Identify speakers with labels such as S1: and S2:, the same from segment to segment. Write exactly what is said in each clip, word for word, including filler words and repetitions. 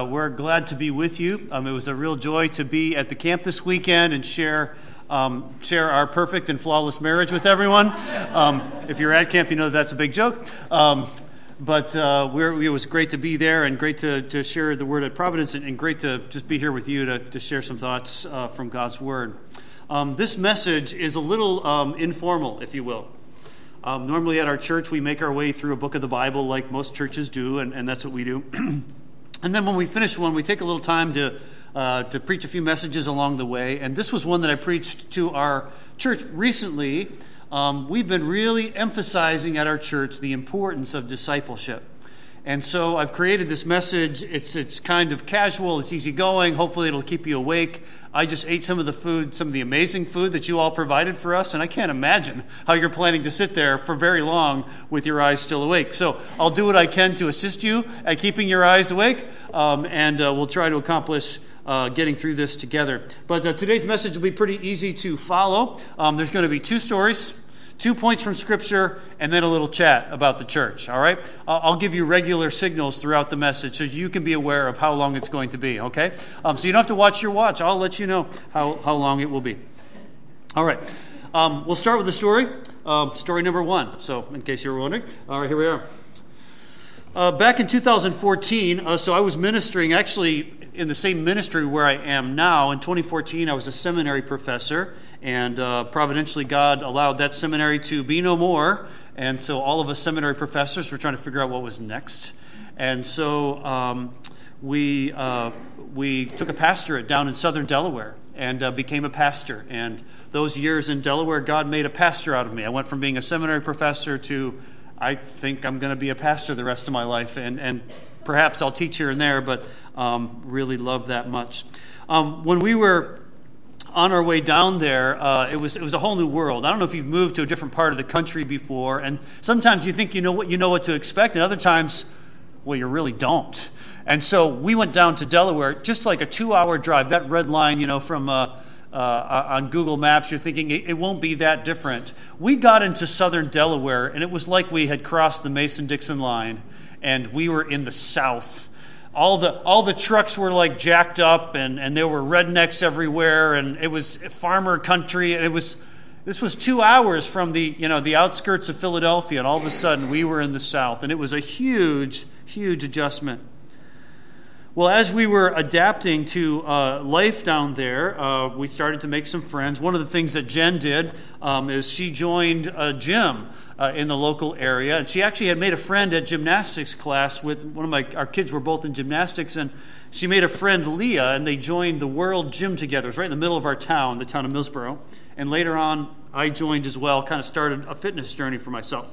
S1: uh, we're glad to be with you. Um, it was a real joy to be at the camp this weekend and share um, share our perfect and flawless marriage with everyone. Um, if you're at camp, you know that's a big joke. Um, but uh, we're, it was great to be there and great to, to share the word at Providence and, and great to just be here with you to, to share some thoughts uh, from God's word. Um, this message is a little um, informal, if you will. Um, normally at our church, we make our way through a book of the Bible like most churches do, and, and that's what we do. And then when we finish one, we take a little time to uh, to preach a few messages along the way. And this was one that I preached to our church recently. Um, we've been really emphasizing at our church the importance of discipleship. And so I've created this message. It's it's kind of casual. It's easygoing. Hopefully it'll keep you awake. I just ate some of the food, some of the amazing food that you all provided for us, and I can't imagine how you're planning to sit there for very long with your eyes still awake. So I'll do what I can to assist you at keeping your eyes awake, um, and uh, we'll try to accomplish uh, getting through this together. But uh, today's message will be pretty easy to follow. Um, there's going to be two stories. Two points from Scripture, and then a little chat about the church, all right? I'll give you regular signals throughout the message so you can be aware of how long it's going to be, okay? Um, so you don't have to watch your watch. I'll let you know how, how long it will be. All right. Um, we'll start with the story. Um, story number one. So in case you were wondering. All right, here we are. Uh, back in two thousand fourteen, uh, so I was ministering actually in the same ministry where I am now. In twenty fourteen, I was a seminary professor. And uh, providentially, God allowed that seminary to be no more. And so all of us seminary professors were trying to figure out what was next. And so um, we uh, we took a pastorate down in southern Delaware and uh, became a pastor. And those years in Delaware, God made a pastor out of me. I went from being a seminary professor to, I think I'm going to be a pastor the rest of my life. And, and perhaps I'll teach here and there, but um, really love that much. Um, when we were on our way down there, uh, it was it was a whole new world. I don't know if you've moved to a different part of the country before, and sometimes you think you know what you know what to expect, and other times, well, you really don't. And so we went down to Delaware, just like a two-hour drive. That red line, you know, from uh, uh, on Google Maps, you're thinking it, it won't be that different. We got into southern Delaware, and it was like we had crossed the Mason-Dixon line, and we were in the South. All the all the trucks were like jacked up, and, and there were rednecks everywhere, and it was farmer country. And it was this was two hours from the you know the outskirts of Philadelphia, and all of a sudden we were in the South, and it was a huge huge adjustment. Well, as we were adapting to uh, life down there, uh, we started to make some friends. One of the things that Jen did um, is she joined a gym Uh, in the local area, and she actually had made a friend at gymnastics class with one of my our kids were both in gymnastics, and she made a friend Leah, and they joined the World Gym together. It was right in the middle of our town, the town of Millsboro. And later on, I joined as well, kind of started a fitness journey for myself.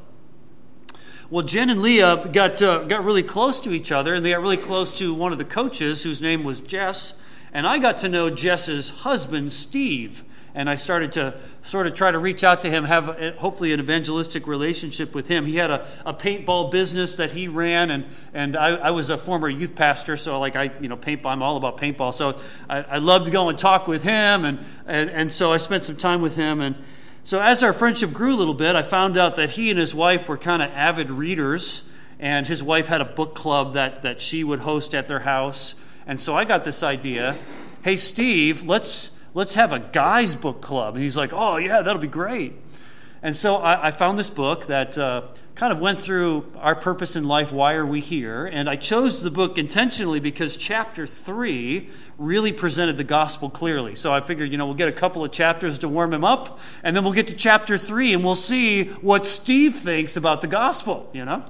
S1: Well, Jen and Leah got uh, got really close to each other, and they got really close to one of the coaches, whose name was Jess, and I got to know Jess's husband, Steve. And I started to sort of try to reach out to him, have a, hopefully an evangelistic relationship with him. He had a, a paintball business that he ran, and and I, I was a former youth pastor, so like I, you know, paintball, I'm all about paintball. So I, I loved to go and talk with him, and, and and so I spent some time with him. And so as our friendship grew a little bit, I found out that he and his wife were kind of avid readers, and his wife had a book club that that she would host at their house. And so I got this idea: hey, Steve, let's. Let's have a guys book club. And he's like, oh, yeah, that'll be great. And so I, I found this book that uh, kind of went through our purpose in life, why are we here? And I chose the book intentionally because chapter three really presented the gospel clearly. So I figured, you know, we'll get a couple of chapters to warm him up, and then we'll get to chapter three, and we'll see what Steve thinks about the gospel, you know?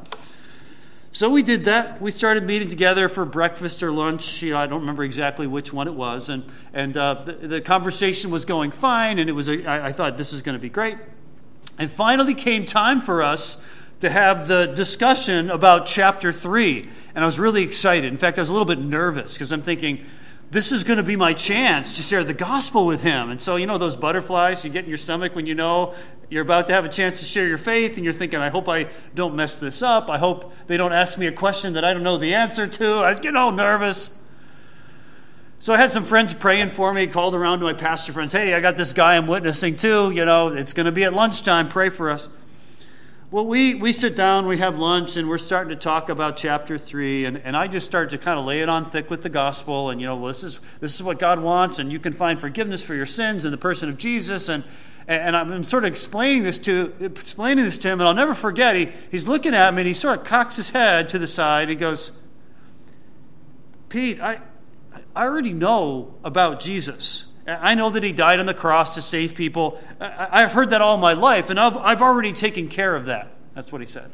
S1: So we did that. We started meeting together for breakfast or lunch. You know, I don't remember exactly which one it was. And and uh, the, the conversation was going fine, and it was. A, I, I thought this is going to be great. And finally came time for us to have the discussion about chapter three. And I was really excited. In fact, I was a little bit nervous because I'm thinking, this is going to be my chance to share the gospel with him. And so, you know, those butterflies you get in your stomach when you know you're about to have a chance to share your faith, and you're thinking, I hope I don't mess this up. I hope they don't ask me a question that I don't know the answer to. I get all nervous. So I had some friends praying for me, called around to my pastor friends, hey, I got this guy I'm witnessing to. You know, it's going to be at lunchtime. Pray for us. Well, we, we sit down, we have lunch, and we're starting to talk about chapter three, and, and I just start to kind of lay it on thick with the gospel, and, you know, well, this is this is what God wants, and you can find forgiveness for your sins in the person of Jesus, and and I'm sort of explaining this to explaining this to him, and I'll never forget, he, he's looking at me, and he sort of cocks his head to the side, and he goes, Pete, I, I already know about Jesus. I know that he died on the cross to save people. I've heard that all my life, and I've, I've already taken care of that. That's what he said.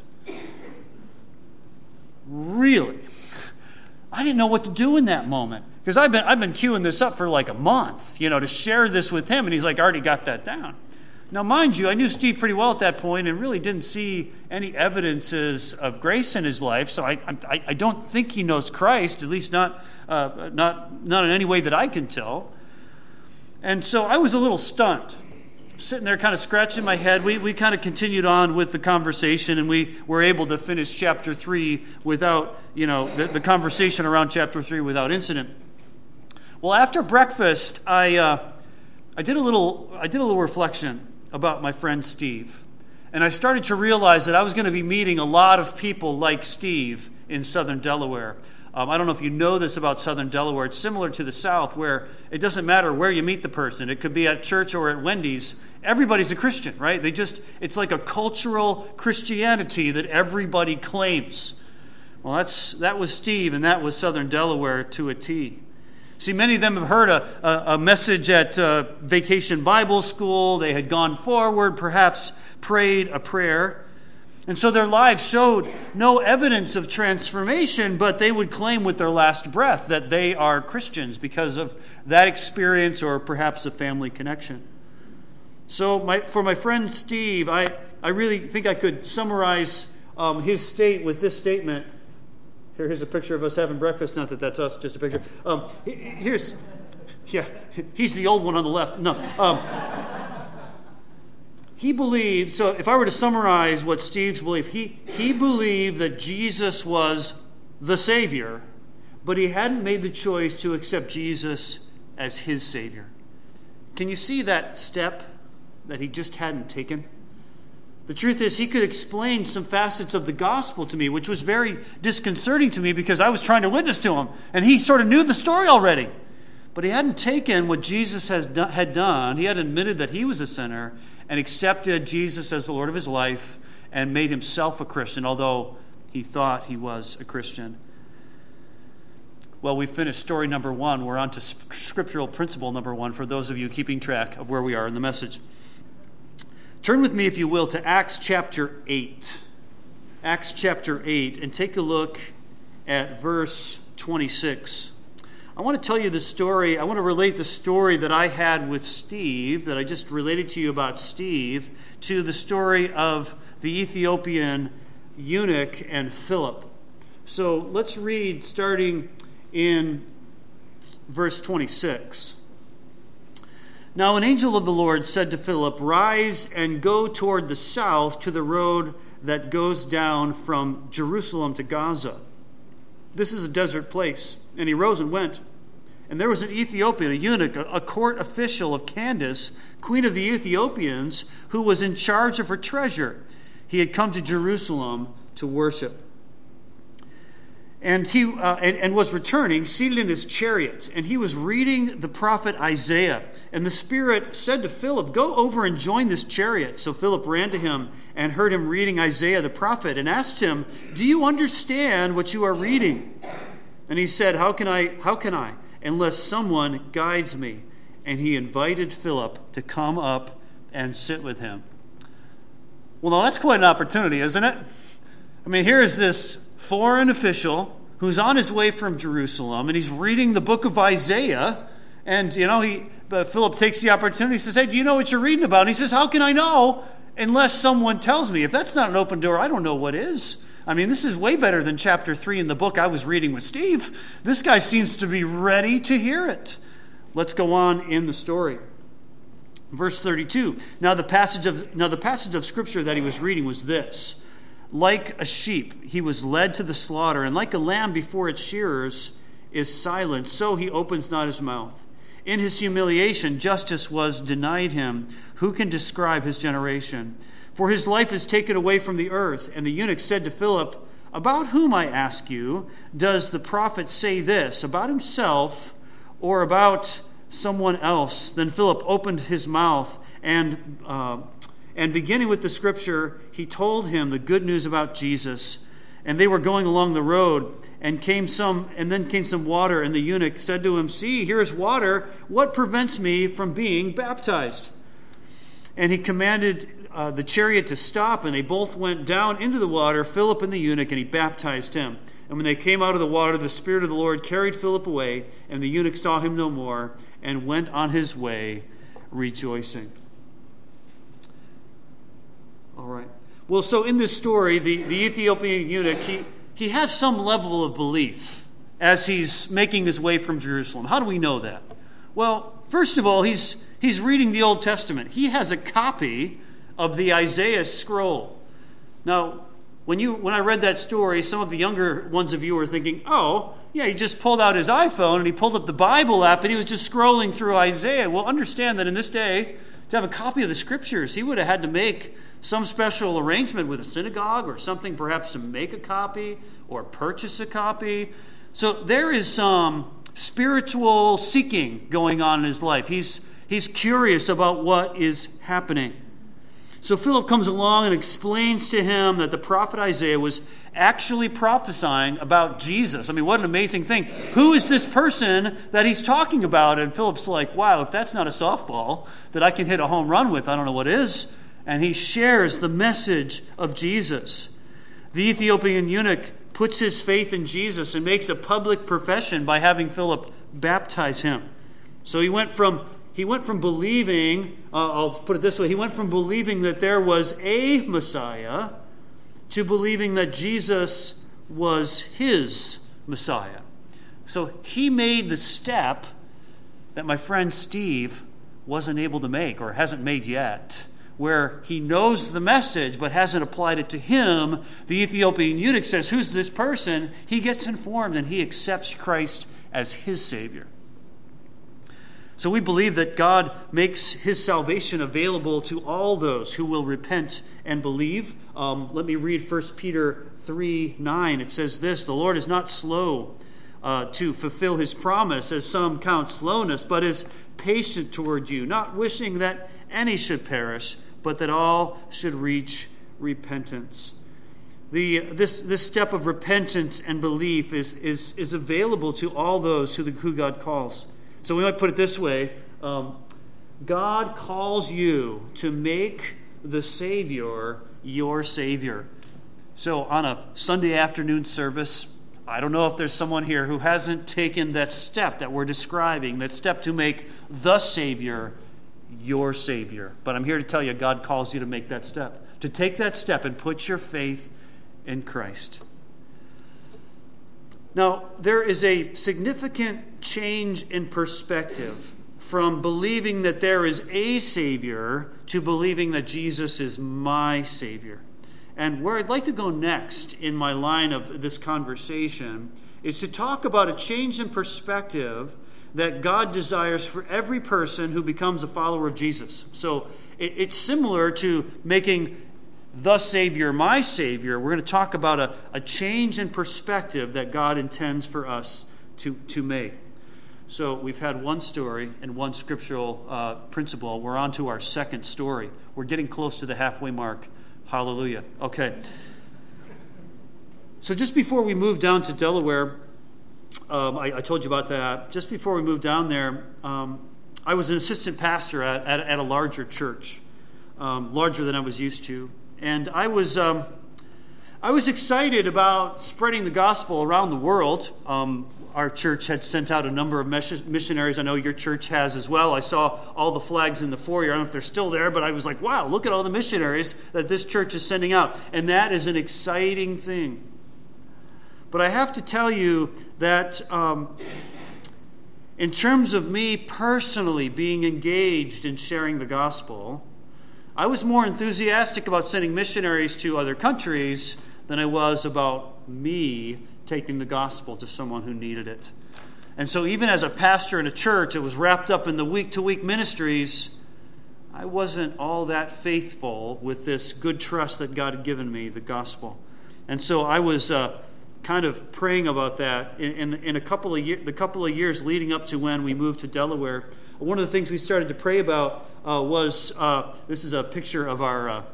S1: Really? I didn't know what to do in that moment, because I've been I've been queuing this up for like a month, you know, to share this with him, and he's like, I already got that down. Now, mind you, I knew Steve pretty well at that point and really didn't see any evidences of grace in his life, so I I, I don't think he knows Christ, at least not uh, not not in any way that I can tell. And so I was a little stunned, sitting there kind of scratching my head. We we kind of continued on with the conversation, and we were able to finish chapter three without, you know, the, the conversation around chapter three without incident. Well, after breakfast, I uh, I did a little I did a little reflection about my friend Steve, and I started to realize that I was going to be meeting a lot of people like Steve in southern Delaware. Um, I don't know if you know this about southern Delaware. It's similar to the South, where it doesn't matter where you meet the person. It could be at church or at Wendy's. Everybody's a Christian, right? They just, it's like a cultural Christianity that everybody claims. Well, that's that was Steve, and that was southern Delaware to a T. See, many of them have heard a, a, a message at uh, Vacation Bible School. They had gone forward, perhaps prayed a prayer. And so their lives showed no evidence of transformation, but they would claim with their last breath that they are Christians because of that experience or perhaps a family connection. So my, for my friend Steve, I, I really think I could summarize um, his state with this statement. Here, here's a picture of us having breakfast. Not that that's us, just a picture. Um, here's, yeah, he's the old one on the left. No. Um, He believed, so if I were to summarize what Steve's belief, he, he believed that Jesus was the Savior, but he hadn't made the choice to accept Jesus as his Savior. Can you see that step that he just hadn't taken? The truth is, he could explain some facets of the gospel to me, which was very disconcerting to me because I was trying to witness to him, and he sort of knew the story already. But he hadn't taken what Jesus has do- had done. He had admitted that he was a sinner and accepted Jesus as the Lord of his life and made himself a Christian, although he thought he was a Christian. Well, we finished story number one. We're on to scriptural principle number one for those of you keeping track of where we are in the message. Turn with me, if you will, to Acts chapter eight. Acts chapter eight, and take a look at verse twenty-six. I want to tell you the story. I want to relate the story that I had with Steve, that I just related to you about Steve, to the story of the Ethiopian eunuch and Philip. So let's read starting in verse twenty-six. Now an angel of the Lord said to Philip, "Rise and go toward the south to the road that goes down from Jerusalem to Gaza. This is a desert place." And he rose and went. And there was an Ethiopian, a eunuch, a court official of Candace, queen of the Ethiopians, who was in charge of her treasure. He had come to Jerusalem to worship. And he uh, and, and was returning, seated in his chariot. And he was reading the prophet Isaiah. And the Spirit said to Philip, "Go over and join this chariot." So Philip ran to him and heard him reading Isaiah the prophet and asked him, "Do you understand what you are reading?" And he said, How can I, how can I, unless someone guides me? And he invited Philip to come up and sit with him. Well, now that's quite an opportunity, isn't it? I mean, here is this foreign official who's on his way from Jerusalem, and he's reading the book of Isaiah. And, you know, he but Philip takes the opportunity. He says, "Hey, do you know what you're reading about?" And he says, "How can I know unless someone tells me? If that's not an open door, I don't know what is." I mean, this is way better than chapter three in the book I was reading with Steve. This guy seems to be ready to hear it. Let's go on in the story. Verse thirty-two. Now the passage of now the passage of scripture that he was reading was this: "Like a sheep, he was led to the slaughter, and like a lamb before its shearers is silent, so he opens not his mouth. In his humiliation, justice was denied him. Who can describe his generation? for his life is taken away from the earth." And the eunuch said to Philip, "About whom, I ask you, does the prophet say this, about himself or about someone else?" Then Philip opened his mouth, and uh, and beginning with the scripture, he told him the good news about Jesus. And they were going along the road, and came some, and then came some water, and the eunuch said to him, "See, here is water. What prevents me from being baptized?" And he commanded uh, the chariot to stop, and they both went down into the water, Philip and the eunuch, and he baptized him. And when they came out of the water, the Spirit of the Lord carried Philip away, and the eunuch saw him no more, and went on his way rejoicing. All right. Well, so in this story, the, the Ethiopian eunuch, he, he has some level of belief as he's making his way from Jerusalem. How do we know that? Well, first of all, he's he's reading the Old Testament. He has a copy of the Isaiah scroll. Now, when you when I read that story, some of the younger ones of you were thinking, "Oh, yeah, he just pulled out his iPhone and he pulled up the Bible app and he was just scrolling through Isaiah." Well, understand that in this day, to have a copy of the Scriptures, he would have had to make some special arrangement with a synagogue or something, perhaps to make a copy or purchase a copy. So there is some spiritual seeking going on in his life. He's, he's curious about what is happening. So Philip comes along and explains to him that the prophet Isaiah was actually prophesying about Jesus. I mean, what an amazing thing. Who is this person that he's talking about? And Philip's like, wow, if that's not a softball that I can hit a home run with, I don't know what is. And he shares the message of Jesus. The Ethiopian eunuch puts his faith in Jesus and makes a public profession by having Philip baptize him. So he went from he went from believing, uh, I'll put it this way, he went from believing that there was a Messiah to believing that Jesus was his Messiah. So he made the step that my friend Steve wasn't able to make or hasn't made yet, where he knows the message but hasn't applied it to him. The Ethiopian eunuch says, "Who's this person?" He gets informed and he accepts Christ as his Savior. So we believe that God makes his salvation available to all those who will repent and believe. Um, let me read First Peter three nine. It says this, "The Lord is not slow uh, to fulfill his promise, as some count slowness, but is patient toward you, not wishing that any should perish, but that all should reach repentance." The, this, this step of repentance and belief is, is, is available to all those who, the, who God calls. So we might put it this way. Um, God calls you to make the Savior your Savior. So on a Sunday afternoon service, I don't know if there's someone here who hasn't taken that step that we're describing, that step to make the Savior your Savior. But I'm here to tell you, God calls you to make that step, to take that step and put your faith in Christ. Now, there is a significant change in perspective from believing that there is a Savior to believing that Jesus is my Savior. And where I'd like to go next in my line of this conversation is to talk about a change in perspective that God desires for every person who becomes a follower of Jesus. So it, it's similar to making the Savior my Savior. We're going to talk about a, a change in perspective that God intends for us to, to make. So we've had one story and one scriptural uh, principle. We're on to our second story. We're getting close to the halfway mark. Hallelujah. Okay. So just before we moved down to Delaware, um, I, I told you about that. Just before we moved down there, um, I was an assistant pastor at, at, at a larger church, um, larger than I was used to. And I was um, I was excited about spreading the gospel around the world. Um, our church had sent out a number of missionaries. I know your church has as well. I saw all the flags in the foyer. I don't know if they're still there, but I was like, wow, look at all the missionaries that this church is sending out. And that is an exciting thing. But I have to tell you that um, in terms of me personally being engaged in sharing the gospel, I was more enthusiastic about sending missionaries to other countries than I was about me taking the gospel to someone who needed it. And so even as a pastor in a church, it was wrapped up in the week-to-week ministries. I wasn't all that faithful with this good trust that God had given me, the gospel. And so I was uh, kind of praying about that in, in, in a couple of year, the couple of years leading up to when we moved to Delaware. One of the things we started to pray about uh, was uh, this is a picture of our uh,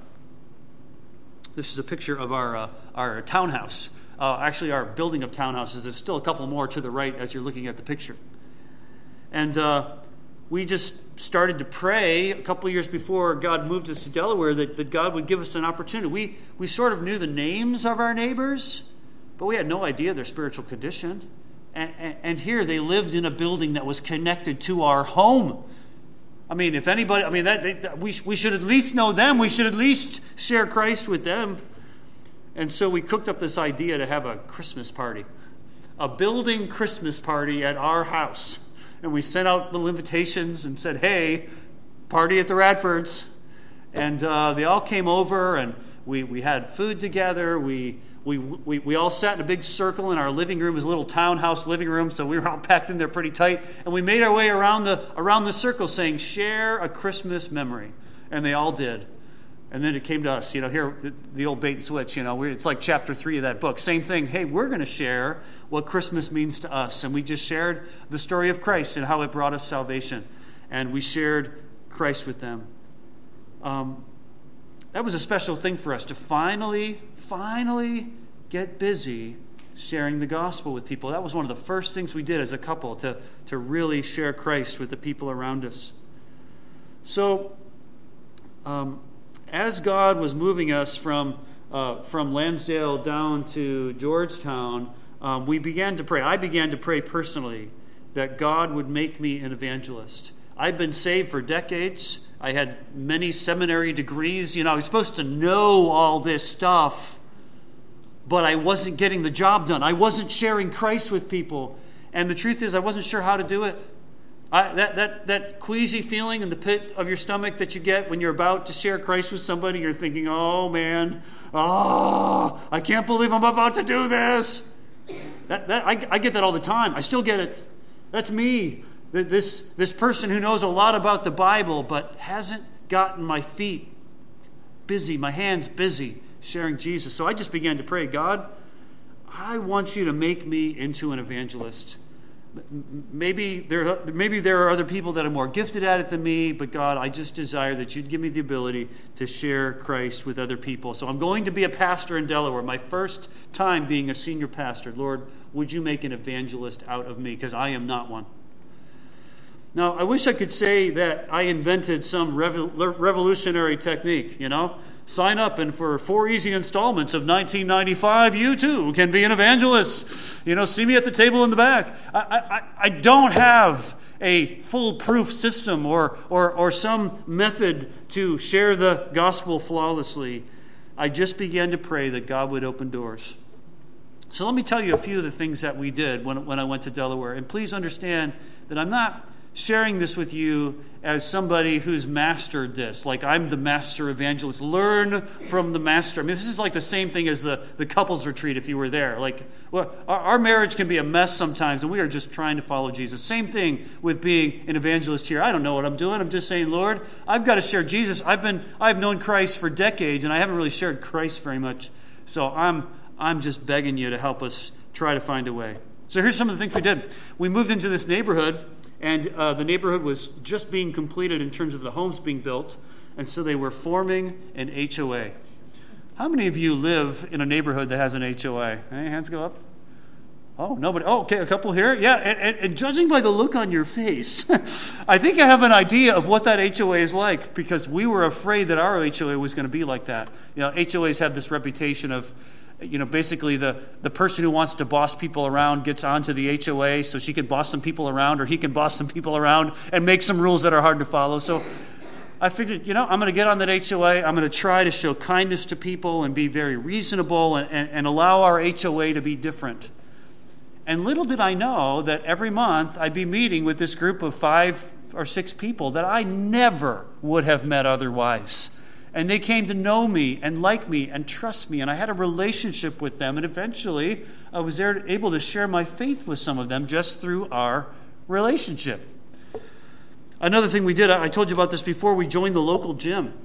S1: this is a picture of our uh, our townhouse. Uh, actually, our building of townhouses. There's still a couple more to the right as you're looking at the picture. And uh, we just started to pray a couple of years before God moved us to Delaware that, that God would give us an opportunity. We we sort of knew the names of our neighbors, but we had no idea their spiritual condition. And, and, and here they lived in a building that was connected to our home. I mean, if anybody, I mean, that, they, that we we should at least know them. We should at least share Christ with them. And so we cooked up this idea to have a Christmas party, a building Christmas party at our house. And we sent out little invitations and said, hey, party at the Radfords. And uh, they all came over, and we, we had food together. We, we we we all sat in a big circle in our living room. It was a little townhouse living room, so we were all packed in there pretty tight. And we made our way around the around the circle saying, share a Christmas memory. And they all did. And then it came to us, you know, here, the, the old bait and switch, you know, we're, it's like chapter three of that book. Same thing. Hey, we're going to share what Christmas means to us. And we just shared the story of Christ and how it brought us salvation. And we shared Christ with them. Um, that was a special thing for us to finally, finally get busy sharing the gospel with people. That was one of the first things we did as a couple, to, to really share Christ with the people around us. So, um, as God was moving us from uh, from Lansdale down to Georgetown, um, we began to pray. I began to pray personally that God would make me an evangelist. I've been saved for decades. I had many seminary degrees. You know, I was supposed to know all this stuff, but I wasn't getting the job done. I wasn't sharing Christ with people. And the truth is, I wasn't sure how to do it. I, that, that, that queasy feeling in the pit of your stomach that you get when you're about to share Christ with somebody, you're thinking, oh man, oh, I can't believe I'm about to do this. That, that, I, I get that all the time. I still get it. That's me. This, this person who knows a lot about the Bible but hasn't gotten my feet busy, my hands busy sharing Jesus. So I just began to pray, God, I want you to make me into an evangelist. Maybe there, maybe there are other people that are more gifted at it than me, but God, I just desire that you'd give me the ability to share Christ with other people. So I'm going to be a pastor in Delaware, my first time being a senior pastor. Lord, would you make an evangelist out of me, because I am not one. Now, I wish I could say that I invented some revol- revolutionary technique, you know. Sign up, and for four easy installments of nineteen ninety-five, you too can be an evangelist. You know, see me at the table in the back. I, I, I don't have a foolproof system or, or, or some method to share the gospel flawlessly. I just began to pray that God would open doors. So let me tell you a few of the things that we did when, when I went to Delaware. And please understand that I'm not sharing this with you as somebody who's mastered this, like I'm the master evangelist. Learn from the master. I mean, this is like the same thing as the, the couples retreat if you were there. Like, well, our, our marriage can be a mess sometimes, and we are just trying to follow Jesus. Same thing with being an evangelist here. I don't know what I'm doing. I'm just saying, Lord, I've got to share Jesus. I've been I've known Christ for decades, and I haven't really shared Christ very much. So I'm I'm just begging you to help us try to find a way. So here's some of the things we did. We moved into this neighborhood. And uh, the neighborhood was just being completed in terms of the homes being built. And so they were forming an H O A. How many of you live in a neighborhood that has an H O A? Any hands go up? Oh, nobody. Oh, okay, a couple here. Yeah, and, and, and judging by the look on your face, I think I have an idea of what that H O A is like, because we were afraid that our H O A was going to be like that. You know, H O As have this reputation of, you know, basically the, the person who wants to boss people around gets onto the H O A so she can boss some people around, or he can boss some people around and make some rules that are hard to follow. So I figured, you know, I'm going to get on that H O A. I'm going to try to show kindness to people and be very reasonable and, and, and allow our H O A to be different. And little did I know that every month I'd be meeting with this group of five or six people that I never would have met otherwise. And they came to know me and like me and trust me, and I had a relationship with them. And eventually, I was there able to share my faith with some of them just through our relationship. Another thing we did, I told you about this before, we joined the local gym.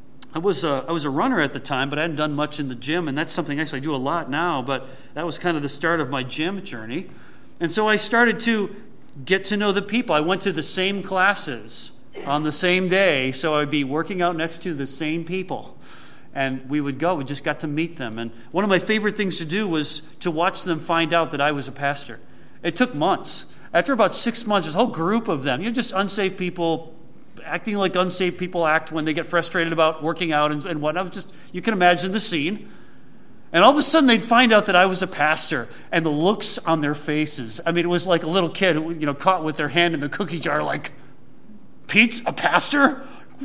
S1: I was a, I was a runner at the time, but I hadn't done much in the gym, and that's something actually I do a lot now, but that was kind of the start of my gym journey. And so I started to get to know the people. I went to the same classes on the same day, so I'd be working out next to the same people. And we would go, we just got to meet them. And one of my favorite things to do was to watch them find out that I was a pastor. It took months. After about six months, this whole group of them, you know, just unsaved people, acting like unsaved people act when they get frustrated about working out and, and whatnot. Just, you can imagine the scene. And all of a sudden, they'd find out that I was a pastor, and the looks on their faces. I mean, it was like a little kid, you know, caught with their hand in the cookie jar, like, Pete's a pastor?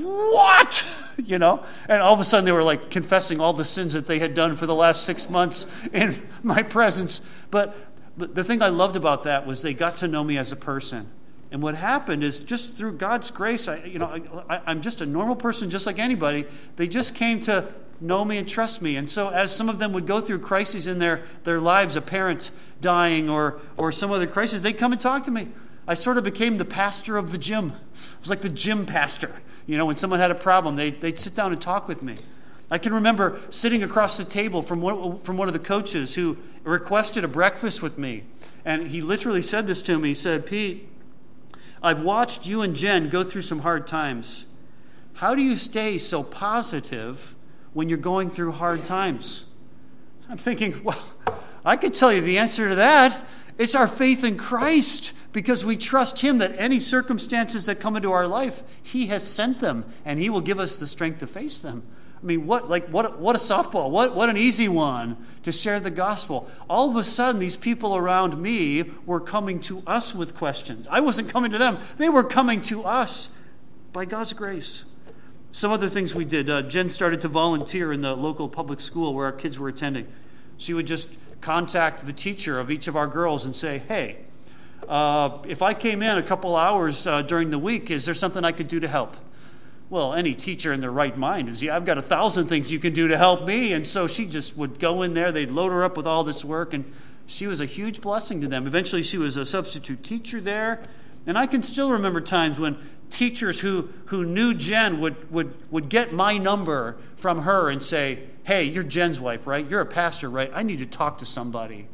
S1: What? You know? And all of a sudden, they were like confessing all the sins that they had done for the last six months in my presence. But But the thing I loved about that was they got to know me as a person. And what happened is just through God's grace, I, you know, I, I, I'm just a normal person just like anybody. They just came to know me and trust me. And so as some of them would go through crises in their, their lives, a parent dying or, or some other crisis, they'd come and talk to me. I sort of became the pastor of the gym. It was like the gym pastor. You know, when someone had a problem, they'd, they'd sit down and talk with me. I can remember sitting across the table from one, from one of the coaches who requested a breakfast with me. And he literally said this to me. He said, Pete, I've watched you and Jen go through some hard times. How do you stay so positive when you're going through hard times? I'm thinking, well, I could tell you the answer to that. It's our faith in Christ, because we trust him that any circumstances that come into our life, he has sent them, and he will give us the strength to face them. I mean, what like what what a softball, what what an easy one to share the gospel. All of a sudden, these people around me were coming to us with questions. I wasn't coming to them. They were coming to us by God's grace. Some other things we did. Uh, Jen started to volunteer in the local public school where our kids were attending. She would just contact the teacher of each of our girls and say, hey, uh, if I came in a couple hours uh, during the week, is there something I could do to help? Well, any teacher in their right mind is, yeah, I've got a thousand things you can do to help me. And so she just would go in there. They'd load her up with all this work. And she was a huge blessing to them. Eventually, she was a substitute teacher there. And I can still remember times when teachers who, who knew Jen would, would, would get my number from her and say, hey, you're Jen's wife, right? You're a pastor, right? I need to talk to somebody.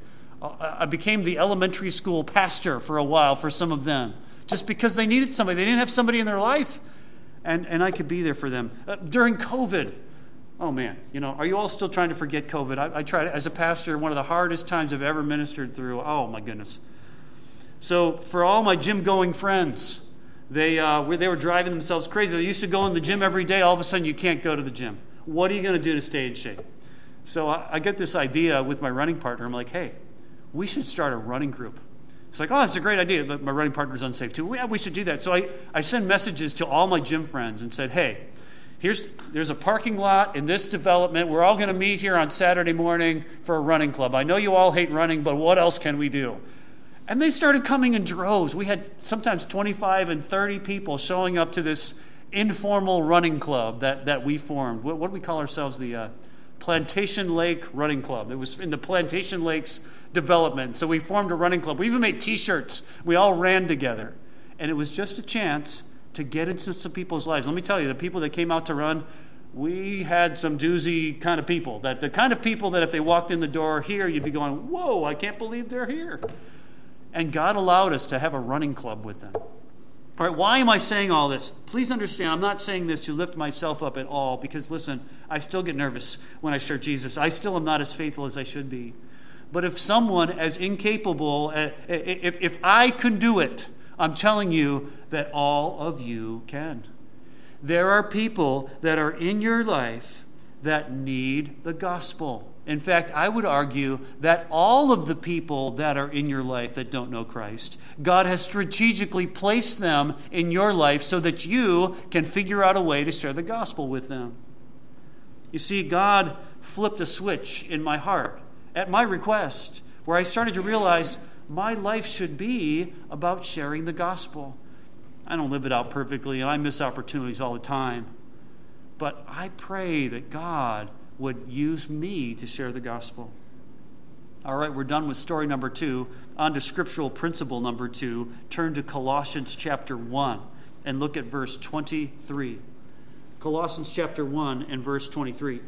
S1: I became the elementary school pastor for a while for some of them, just because they needed somebody. They didn't have somebody in their life. And and I could be there for them. Uh, during COVID, oh man, you know, are you all still trying to forget COVID? I, I tried, as a pastor, one of the hardest times I've ever ministered through. Oh my goodness. So for all my gym-going friends, they uh, they were driving themselves crazy. They used to go in the gym every day. All of a sudden, you can't go to the gym. What are you going to do to stay in shape? So I, I get this idea with my running partner. I'm like, hey, we should start a running group. It's like, oh, it's a great idea, but my running partner's unsafe too. Yeah, we should do that. So I, I send messages to all my gym friends and said, hey, here's there's a parking lot in this development. We're all going to meet here on Saturday morning for a running club. I know you all hate running, but what else can we do? And they started coming in droves. We had sometimes twenty-five and thirty people showing up to this informal running club that, that we formed. What, what do we call ourselves? The uh, Plantation Lake Running Club. It was in the Plantation Lakes development. So we formed a running club. We even made T-shirts. We all ran together. And it was just a chance to get into some people's lives. Let me tell you, the people that came out to run, we had some doozy kind of people. That the kind of people that if they walked in the door here, you'd be going, whoa, I can't believe they're here. And God allowed us to have a running club with them. All right, why am I saying all this? Please understand, I'm not saying this to lift myself up at all, because listen, I still get nervous when I share Jesus. I still am not as faithful as I should be. But if someone as incapable, if, if I can do it, I'm telling you that all of you can. There are people that are in your life that need the gospel. In fact, I would argue that all of the people that are in your life that don't know Christ, God has strategically placed them in your life so that you can figure out a way to share the gospel with them. You see, God flipped a switch in my heart at my request, where I started to realize my life should be about sharing the gospel. I don't live it out perfectly, and I miss opportunities all the time. But I pray that God would use me to share the gospel. All right, we're done with story number two. On to scriptural principle number two. Turn to Colossians chapter one. and look at verse twenty-three. Colossians chapter one and verse twenty-three.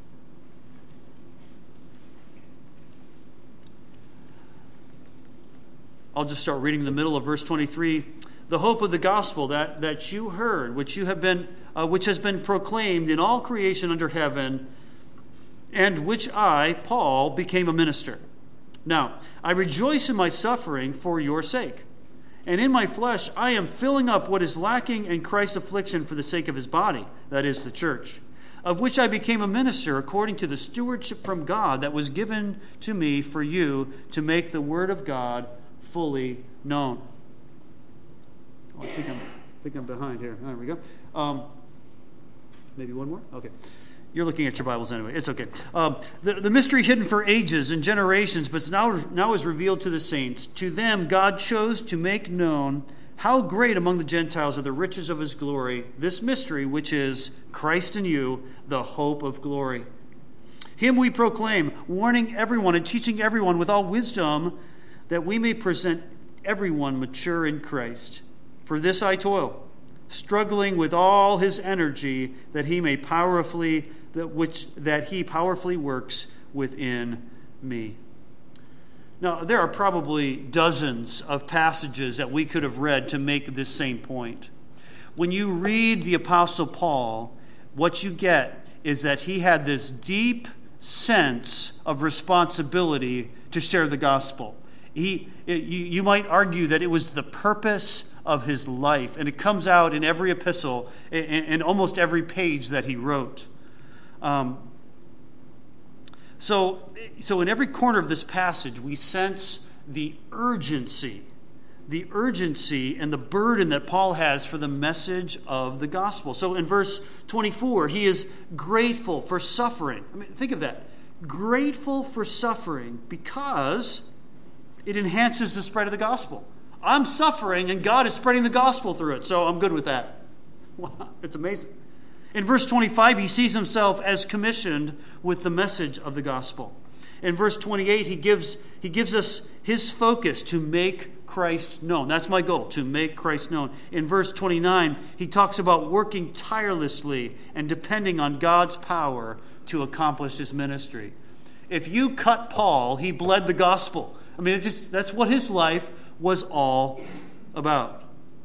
S1: I'll just start reading in the middle of verse twenty-three. The hope of the gospel that, that you heard, which you have been, uh, which has been proclaimed in all creation under heaven, and which I, Paul, became a minister. Now, I rejoice in my suffering for your sake. And in my flesh I am filling up what is lacking in Christ's affliction for the sake of his body, that is, the church, of which I became a minister according to the stewardship from God that was given to me for you to make the word of God fully known. Oh, I think I'm, I think I'm behind here. There we go. Um, maybe one more? Okay. You're looking at your Bibles anyway. It's okay. Um, the, the mystery hidden for ages and generations, but now, now is revealed to the saints. To them God chose to make known how great among the Gentiles are the riches of his glory, this mystery which is Christ in you, the hope of glory. Him we proclaim, warning everyone and teaching everyone with all wisdom, that we may present everyone mature in Christ. For this I toil, struggling with all his energy, that he may powerfully, that which that he powerfully works within me. Now, there are probably dozens of passages that we could have read to make this same point. When you read the Apostle Paul, what you get is that he had this deep sense of responsibility to share the gospel. He, it, you, you might argue that it was the purpose of his life, and it comes out in every epistle and, and almost every page that he wrote. Um, so, so in every corner of this passage, we sense the urgency, the urgency and the burden that Paul has for the message of the gospel. So in verse twenty-four, he is grateful for suffering. I mean, think of that. Grateful for suffering because it enhances the spread of the gospel. I'm suffering and God is spreading the gospel through it, so I'm good with that. Wow, it's amazing. In verse twenty-five, he sees himself as commissioned with the message of the gospel. In verse twenty-eight, he gives, he gives us his focus to make Christ known. That's my goal, to make Christ known. In verse twenty-nine, he talks about working tirelessly and depending on God's power to accomplish his ministry. If you cut Paul, he bled the gospel. I mean, it just that's what his life was all about.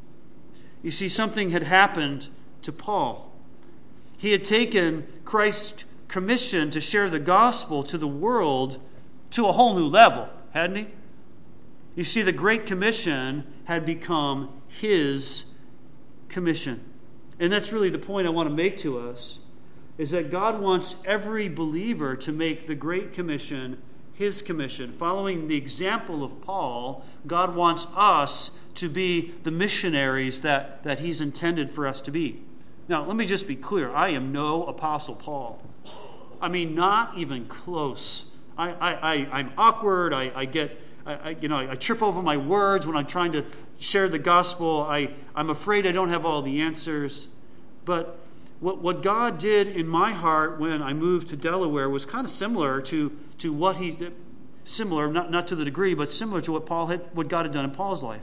S1: You see, something had happened to Paul. He had taken Christ's commission to share the gospel to the world to a whole new level, hadn't he? You see, the Great Commission had become his commission. And that's really the point I want to make to us, is that God wants every believer to make the Great Commission his commission. Following the example of Paul, God wants us to be the missionaries that, that he's intended for us to be. Now, let me just be clear. I am no Apostle Paul. I mean, not even close. I, I, I, I'm awkward. I, I get, I, I, you know, I trip over my words when I'm trying to share the gospel. I, I'm afraid I don't have all the answers. But what, what God did in my heart when I moved to Delaware was kind of similar to, to what he did. Similar, not, not to the degree, but similar to what Paul had, what God had done in Paul's life.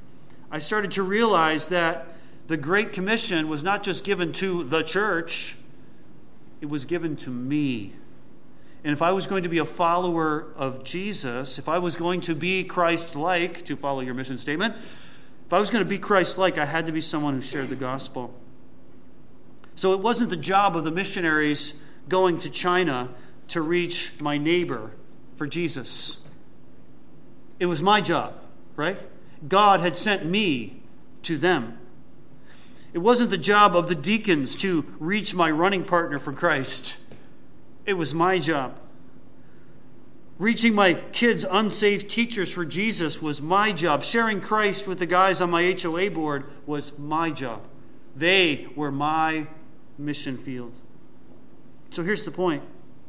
S1: I started to realize that the Great Commission was not just given to the church, it was given to me. And if I was going to be a follower of Jesus, if I was going to be Christ-like, to follow your mission statement, if I was going to be Christ-like, I had to be someone who shared the gospel. So it wasn't the job of the missionaries going to China to reach my neighbor for Jesus. It was my job, right? God had sent me to them. It wasn't the job of the deacons to reach my running partner for Christ. It was my job. Reaching my kids' unsaved teachers for Jesus was my job. Sharing Christ with the guys on my H O A board was my job. They were my mission field. So here's the point.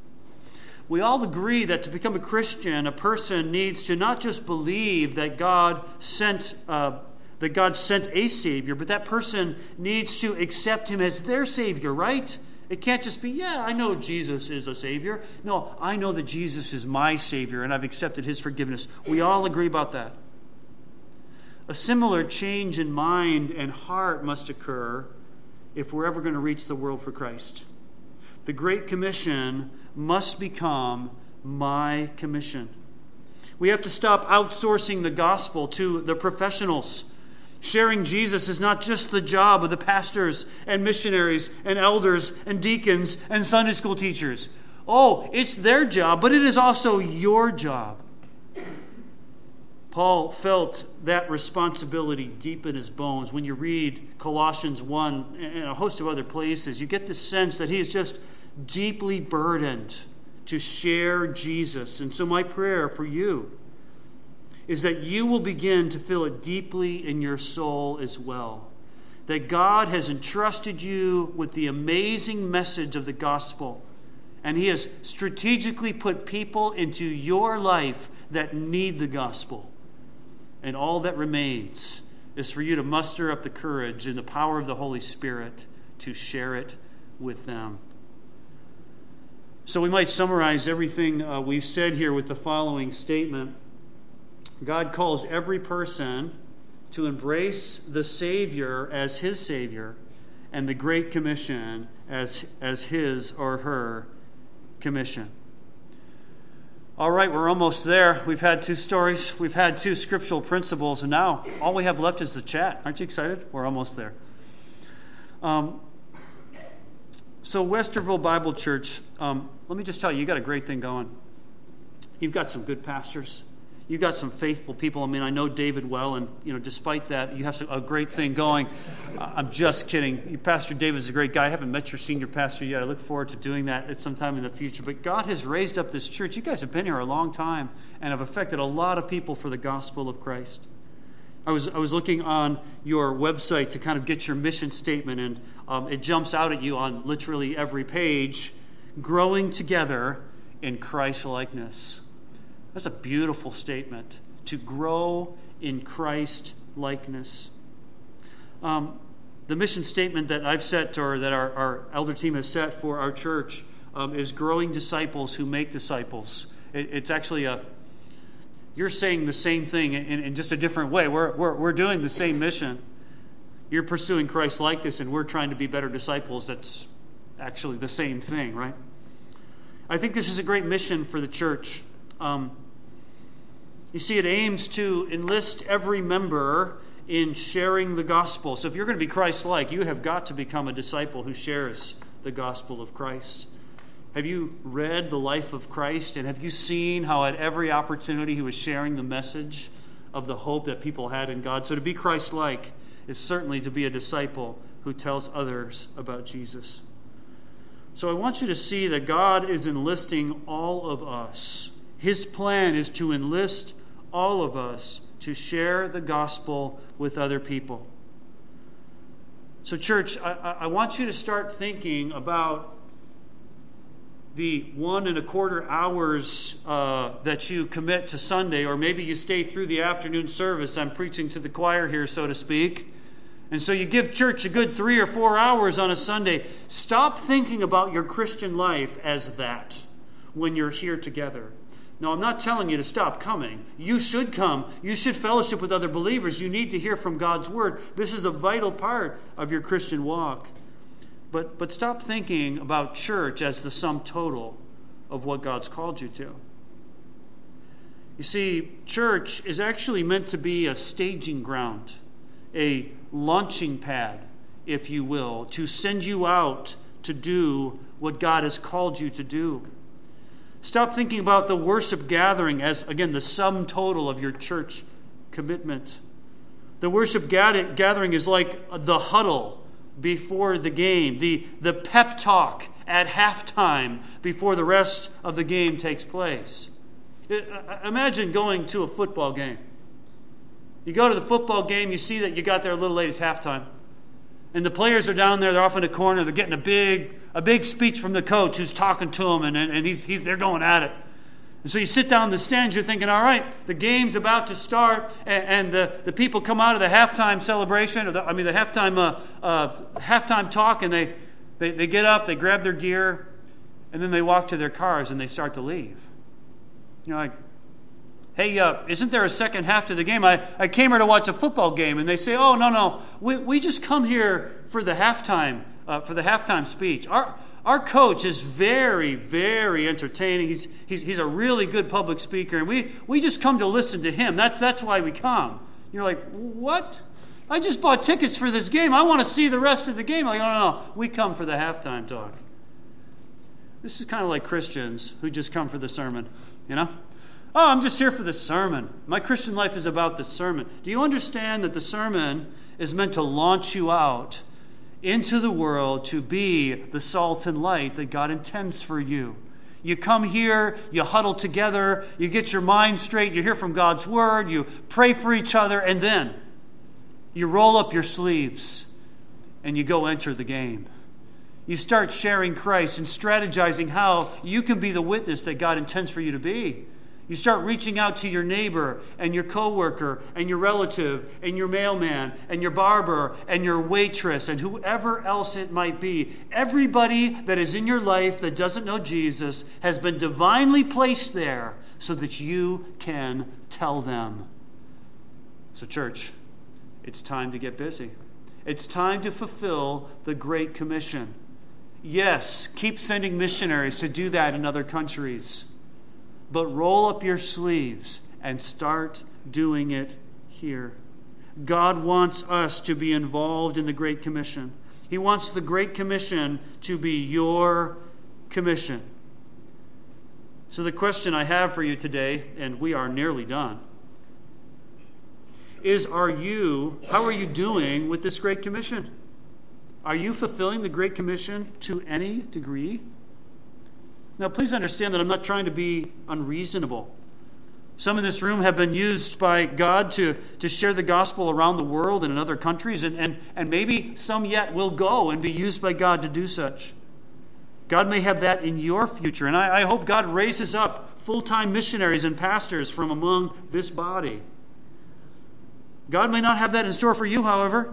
S1: We all agree that to become a Christian, a person needs to not just believe that God sent uh, that God sent a Savior, but that person needs to accept him as their Savior, right? It can't just be, yeah, I know Jesus is a Savior. No, I know that Jesus is my Savior, and I've accepted his forgiveness. We all agree about that. A similar change in mind and heart must occur if we're ever going to reach the world for Christ. The Great Commission must become my commission. We have to stop outsourcing the gospel to the professionals. Sharing Jesus is not just the job of the pastors and missionaries and elders and deacons and Sunday school teachers. Oh, it's their job, but it is also your job. Paul felt that responsibility deep in his bones. When you read Colossians one and a host of other places, you get the sense that he is just deeply burdened to share Jesus. And so my prayer for you is that you will begin to feel it deeply in your soul as well. That God has entrusted you with the amazing message of the gospel, and he has strategically put people into your life that need the gospel. And all that remains is for you to muster up the courage and the power of the Holy Spirit to share it with them. So we might summarize everything uh, we've said here with the following statement. God calls every person to embrace the Savior as his Savior and the Great Commission as, as his or her commission. All right, we're almost there. We've had two stories. We've had two scriptural principles. And now all we have left is the chat. Aren't you excited? We're almost there. Um, so Westerville Bible Church, um, let me just tell you, you got a great thing going. You've got some good pastors. You've got some faithful people. I mean, I know David well, and you know, despite that, you have a great thing going. Uh, I'm just kidding. Pastor David's a great guy. I haven't met your senior pastor yet. I look forward to doing that at some time in the future. But God has raised up this church. You guys have been here a long time and have affected a lot of people for the gospel of Christ. I was I was looking on your website to kind of get your mission statement, and um, it jumps out at you on literally every page, growing together in Christ-likeness. That's a beautiful statement, to grow in Christ-likeness. Um, the mission statement that I've set, or that our, our elder team has set for our church, um, is growing disciples who make disciples. It, it's actually a, you're saying the same thing in, in just a different way. We're, we're, we're doing the same mission. You're pursuing Christ-likeness, and we're trying to be better disciples. That's actually the same thing, right? I think this is a great mission for the church. Um, you see, it aims to enlist every member in sharing the gospel. So if you're going to be Christ-like, you have got to become a disciple who shares the gospel of Christ. Have you read the life of Christ, and have you seen how at every opportunity he was sharing the message of the hope that people had in God? So to be Christ-like is certainly to be a disciple who tells others about Jesus. So I want you to see that God is enlisting all of us. His plan is to enlist all of us to share the gospel with other people. So church, I, I want you to start thinking about the one and a quarter hours uh, that you commit to Sunday, or maybe you stay through the afternoon service. I'm preaching to the choir here, so to speak. And so you give church a good three or four hours on a Sunday. Stop thinking about your Christian life as that when you're here together. No, I'm not telling you to stop coming. You should come. You should fellowship with other believers. You need to hear from God's word. This is a vital part of your Christian walk. But, but stop thinking about church as the sum total of what God's called you to. You see, church is actually meant to be a staging ground, a launching pad, if you will, to send you out to do what God has called you to do. Stop thinking about the worship gathering as, again, the sum total of your church commitment. The worship gathering is like the huddle before the game, the, the pep talk at halftime before the rest of the game takes place. Imagine going to a football game. You go to the football game, you see that you got there a little late, it's halftime. And the players are down there, they're off in the corner, they're getting a big a big speech from the coach who's talking to them, and, and he's, he's they're going at it. And so you sit down in the stands, you're thinking, all right, the game's about to start, and, and the, the people come out of the halftime celebration, or the, I mean the halftime uh, uh, halftime talk, and they, they, they get up, they grab their gear, and then they walk to their cars and they start to leave. You're like, hey, uh, isn't there a second half to the game? I, I came here to watch a football game, and they say, oh, no, no, we, we just come here for the halftime, uh, for the halftime speech. Our our coach is very, very entertaining. He's he's he's a really good public speaker, and we, we just come to listen to him. That's that's why we come. You're like, what? I just bought tickets for this game. I want to see the rest of the game. I'm like, no, no, no. We come for the halftime talk. This is kind of like Christians who just come for the sermon, you know? Oh, I'm just here for the sermon. My Christian life is about the sermon. Do you understand that the sermon is meant to launch you out into the world to be the salt and light that God intends for you? You come here, you huddle together, you get your mind straight, you hear from God's word, you pray for each other, and then you roll up your sleeves and you go enter the game. You start sharing Christ and strategizing how you can be the witness that God intends for you to be. You start reaching out to your neighbor and your coworker and your relative and your mailman and your barber and your waitress and whoever else it might be. Everybody that is in your life that doesn't know Jesus has been divinely placed there so that you can tell them. So, church, it's time to get busy. It's time to fulfill the Great Commission. Yes, keep sending missionaries to do that in other countries. But roll up your sleeves and start doing it here. God wants us to be involved in the Great Commission. He wants the Great Commission to be your commission. So the question I have for you today, and we are nearly done, is are you, how are you doing with this Great Commission? Are you fulfilling the Great Commission to any degree? Now, please understand that I'm not trying to be unreasonable. Some in this room have been used by God to, to share the gospel around the world and in other countries, and, and, and maybe some yet will go and be used by God to do such. God may have that in your future, and I, I hope God raises up full-time missionaries and pastors from among this body. God may not have that in store for you, however,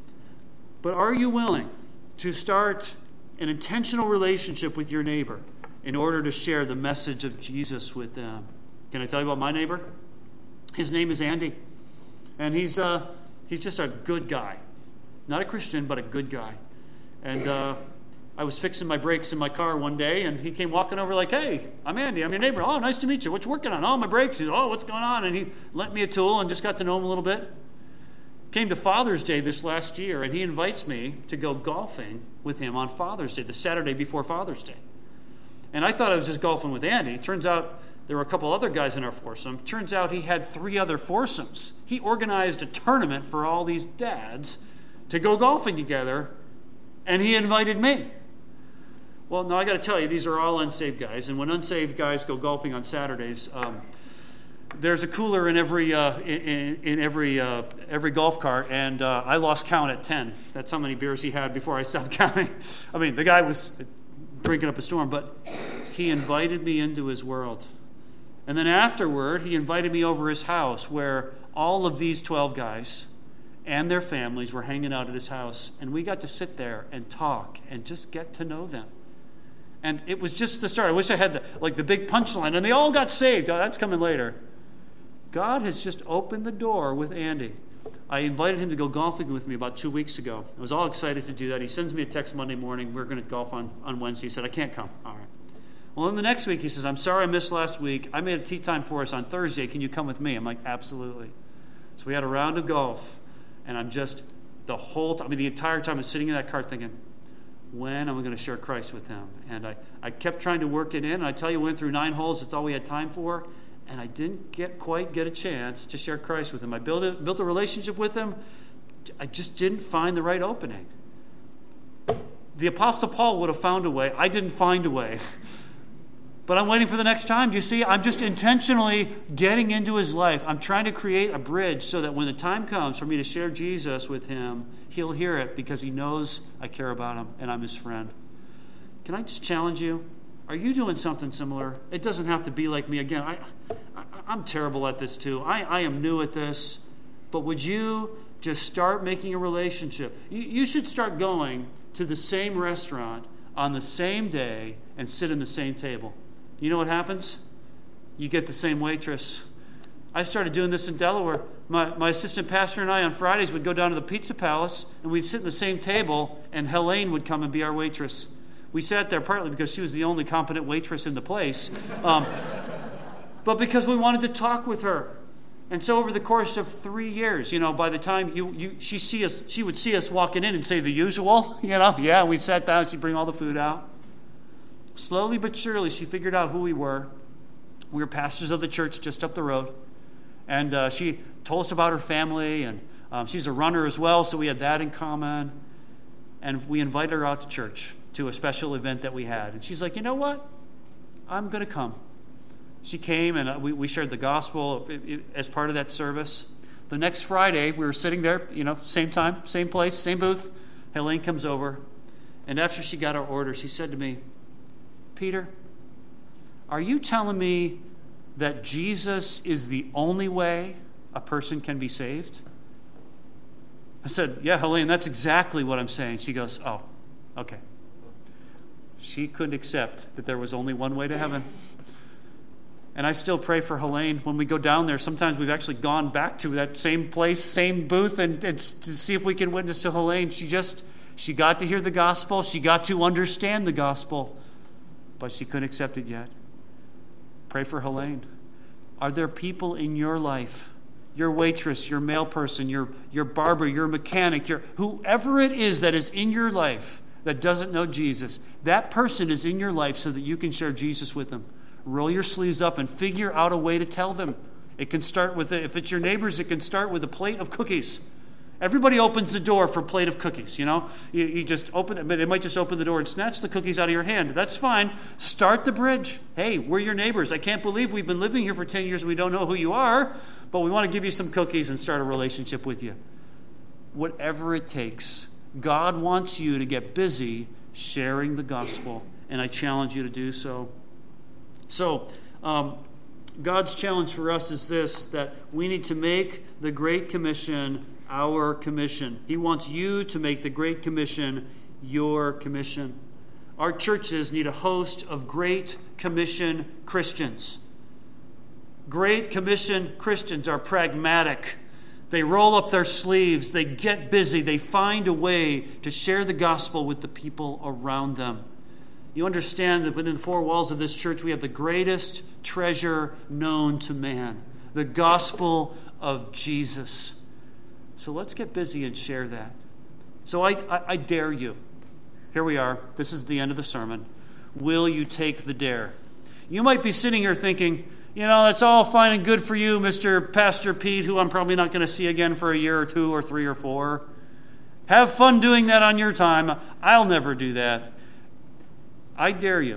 S1: but are you willing to start an intentional relationship with your neighbor in order to share the message of Jesus with them? Can I tell you about my neighbor? His name is Andy. And he's uh, he's just a good guy. Not a Christian, but a good guy. And uh, I was fixing my brakes in my car one day, and he came walking over like, hey, I'm Andy, I'm your neighbor. Oh, nice to meet you. What you working on? Oh, my brakes. He's, oh, what's going on? And he lent me a tool and just got to know him a little bit. Came to Father's Day this last year, and he invites me to go golfing with him on Father's Day, the Saturday before Father's Day. And I thought I was just golfing with Andy. Turns out there were a couple other guys in our foursome. Turns out he had three other foursomes. He organized a tournament for all these dads to go golfing together, and he invited me. Well, now I got to tell you, these are all unsaved guys, and when unsaved guys go golfing on Saturdays, um, there's a cooler in every uh, in, in every uh, every golf cart, and uh, I lost count at ten. That's how many beers he had before I stopped counting. I mean, the guy was drinking up a storm, but he invited me into his world. And then afterward, he invited me over his house where all of these twelve guys and their families were hanging out at his house, and we got to sit there and talk and just get to know them. And it was just the start. I wish I had the, like the big punchline, and they all got saved. Oh, that's coming later. God has just opened the door with Andy. I invited him to go golfing with me about two weeks ago. I was all excited to do that. He sends me a text Monday morning. We're going to golf on, on Wednesday. He said, I can't come. All right. Well, then the next week, he says, I'm sorry I missed last week. I made a tee time for us on Thursday. Can you come with me? I'm like, absolutely. So we had a round of golf, and I'm just, the whole time, I mean, the entire time I'm sitting in that cart thinking, when am I going to share Christ with him? And I, I kept trying to work it in, and I tell you, we went through nine holes. That's all we had time for. And I didn't get quite get a chance to share Christ with him. I built a, built a relationship with him. I just didn't find the right opening. The Apostle Paul would have found a way. I didn't find a way. But I'm waiting for the next time. Do you see? I'm just intentionally getting into his life. I'm trying to create a bridge so that when the time comes for me to share Jesus with him, he'll hear it because he knows I care about him and I'm his friend. Can I just challenge you? Are you doing something similar? It doesn't have to be like me. Again, I, I, I'm terrible at this too. I, I am new at this. But would you just start making a relationship? You, you should start going to the same restaurant on the same day and sit in the same table. You know what happens? You get the same waitress. I started doing this in Delaware. My, my assistant pastor and I on Fridays would go down to the Pizza Palace, and we'd sit in the same table, and Helene would come and be our waitress. We sat there partly because she was the only competent waitress in the place, um, but because we wanted to talk with her. And so over the course of three years, you know, by the time you, you she see us, she would see us walking in and say the usual, you know, yeah, we sat down, she'd bring all the food out. Slowly but surely, she figured out who we were. We were pastors of the church just up the road. And uh, she told us about her family, and um, she's a runner as well, so we had that in common. And we invited her out to church, to a special event that we had. And she's like, you know what? I'm going to come. She came, and we, we shared the gospel as part of that service. The next Friday, we were sitting there, you know, same time, same place, same booth. Helene comes over, and after she got our order, she said to me, Peter, are you telling me that Jesus is the only way a person can be saved? I said, yeah, Helene, that's exactly what I'm saying. She goes, oh, okay. She couldn't accept that there was only one way to heaven. And I still pray for Helene when we go down there. Sometimes we've actually gone back to that same place, same booth, and, and to see if we can witness to Helene. She just, she got to hear the gospel. She got to understand the gospel, but she couldn't accept it yet. Pray for Helene. Are there people in your life, your waitress, your mail person, your, your barber, your mechanic, your whoever it is that is in your life that doesn't know Jesus, that person is in your life so that you can share Jesus with them. Roll your sleeves up and figure out a way to tell them. It can start with, a, if it's your neighbors, it can start with a plate of cookies. Everybody opens the door for a plate of cookies, you know. You, you just open it, but they might just open the door and snatch the cookies out of your hand. That's fine. Start the bridge. Hey, we're your neighbors. I can't believe we've been living here for ten years and we don't know who you are, but we want to give you some cookies and start a relationship with you. Whatever it takes. God wants you to get busy sharing the gospel, and I challenge you to do so. So, um, God's challenge for us is this, that we need to make the Great Commission our commission. He wants you to make the Great Commission your commission. Our churches need a host of Great Commission Christians. Great Commission Christians are pragmatic. They roll up their sleeves. They get busy. They find a way to share the gospel with the people around them. You understand that within the four walls of this church, we have the greatest treasure known to man, the gospel of Jesus. So let's get busy and share that. So I, I, I dare you. Here we are. This is the end of the sermon. Will you take the dare? You might be sitting here thinking, you know, that's all fine and good for you, Mister Pastor Pete, who I'm probably not going to see again for a year or two or three or four. Have fun doing that on your time. I'll never do that. I dare you.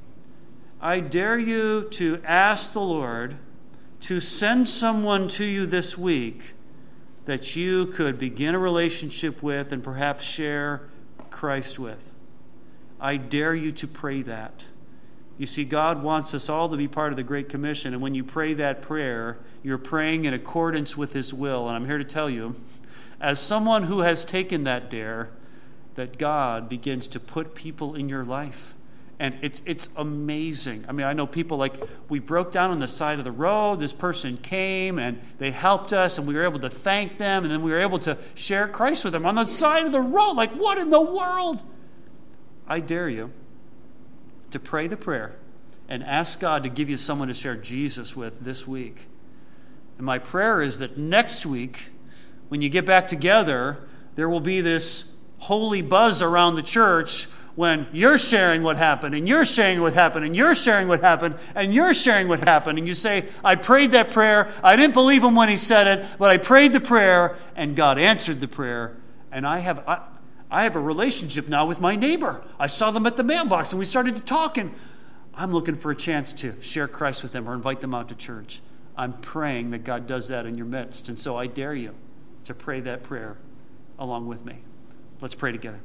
S1: I dare you to ask the Lord to send someone to you this week that you could begin a relationship with and perhaps share Christ with. I dare you to pray that. You see, God wants us all to be part of the Great Commission, and when you pray that prayer, you're praying in accordance with His will. And I'm here to tell you, as someone who has taken that dare, that God begins to put people in your life. And it's it's amazing. I mean, I know people like, we broke down on the side of the road. This person came and they helped us and we were able to thank them. And then we were able to share Christ with them on the side of the road. Like, what in the world? I dare you to pray the prayer and ask God to give you someone to share Jesus with this week. And my prayer is that next week, when you get back together, there will be this holy buzz around the church when you're sharing what happened, and you're sharing what happened, and you're sharing what happened, and you're sharing what happened, and you say, I prayed that prayer, I didn't believe him when he said it, but I prayed the prayer, and God answered the prayer, and I have I, I have a relationship now with my neighbor. I saw them at the mailbox, and we started to talk, and I'm looking for a chance to share Christ with them or invite them out to church. I'm praying that God does that in your midst, and so I dare you to pray that prayer along with me. Let's pray together.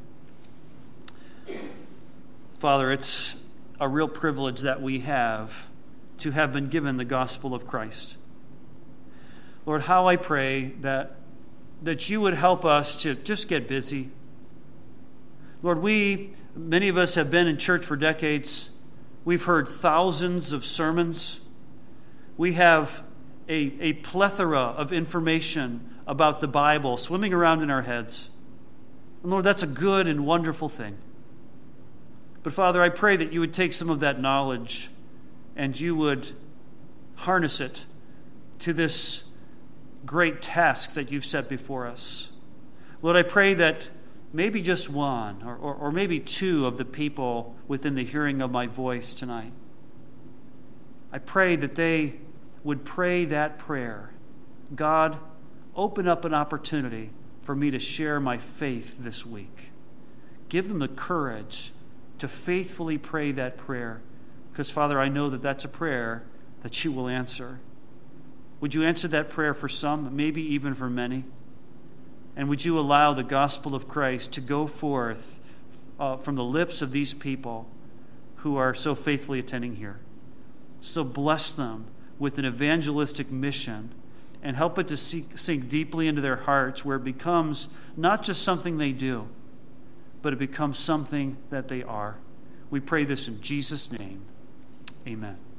S1: Father, it's a real privilege that we have to have been given the gospel of Christ. Lord, how I pray that, that you would help us to just get busy. Lord, we, many of us have been in church for decades. We've heard thousands of sermons. We have a, a plethora of information about the Bible swimming around in our heads. And Lord, that's a good and wonderful thing. But Father, I pray that you would take some of that knowledge and you would harness it to this great task that you've set before us. Lord, I pray that maybe just one or, or, or maybe two of the people within the hearing of my voice tonight, I pray that they would pray that prayer. God, open up an opportunity for me to share my faith this week. Give them the courage to faithfully pray that prayer, because, Father, I know that that's a prayer that you will answer. Would you answer that prayer for some, maybe even for many? And would you allow the gospel of Christ to go forth uh, from the lips of these people who are so faithfully attending here? So bless them with an evangelistic mission and help it to sink, sink deeply into their hearts, where it becomes not just something they do, but it becomes something that they are. We pray this in Jesus' name. Amen.